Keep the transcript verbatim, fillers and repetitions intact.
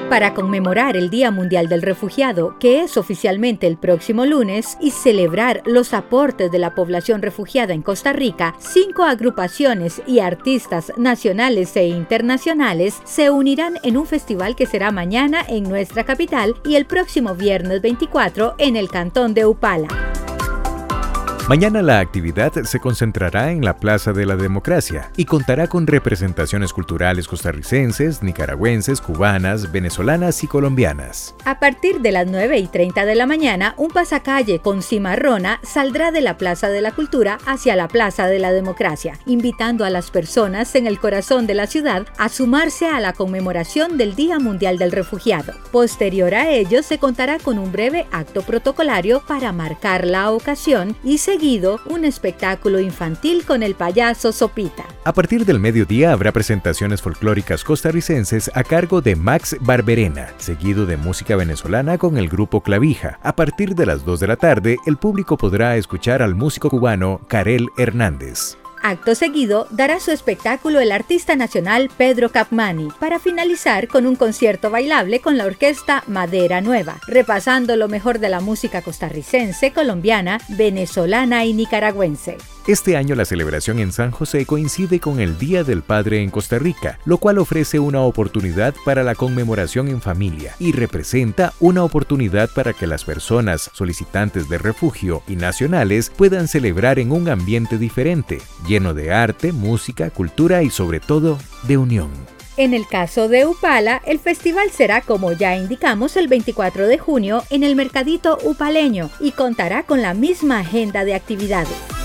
Para conmemorar el Día Mundial del Refugiado, que es oficialmente el próximo lunes, y celebrar los aportes de la población refugiada en Costa Rica, cinco agrupaciones y artistas nacionales e internacionales se unirán en un festival que será mañana en nuestra capital y el próximo viernes veinticuatro en el cantón de Upala. Mañana la actividad se concentrará en la Plaza de la Democracia y contará con representaciones culturales costarricenses, nicaragüenses, cubanas, venezolanas y colombianas. A partir de las nueve y treinta de la mañana, un pasacalle con cimarrona saldrá de la Plaza de la Cultura hacia la Plaza de la Democracia, invitando a las personas en el corazón de la ciudad a sumarse a la conmemoración del Día Mundial del Refugiado. Posterior a ello, se contará con un breve acto protocolario para marcar la ocasión y se seguido un espectáculo infantil con el payaso Sopita. A partir del mediodía habrá presentaciones folclóricas costarricenses a cargo de Max Barberena, seguido de música venezolana con el grupo Clavija. A partir de las dos de la tarde, el público podrá escuchar al músico cubano Karel Hernández. Acto seguido, dará su espectáculo el artista nacional Pedro Capmany, para finalizar con un concierto bailable con la orquesta Madera Nueva, repasando lo mejor de la música costarricense, colombiana, venezolana y nicaragüense. Este año la celebración en San José coincide con el Día del Padre en Costa Rica, lo cual ofrece una oportunidad para la conmemoración en familia y representa una oportunidad para que las personas solicitantes de refugio y nacionales puedan celebrar en un ambiente diferente, lleno de arte, música, cultura y sobre todo de unión. En el caso de Upala, el festival será, como ya indicamos, el veinticuatro de junio en el Mercadito Upaleño y contará con la misma agenda de actividades.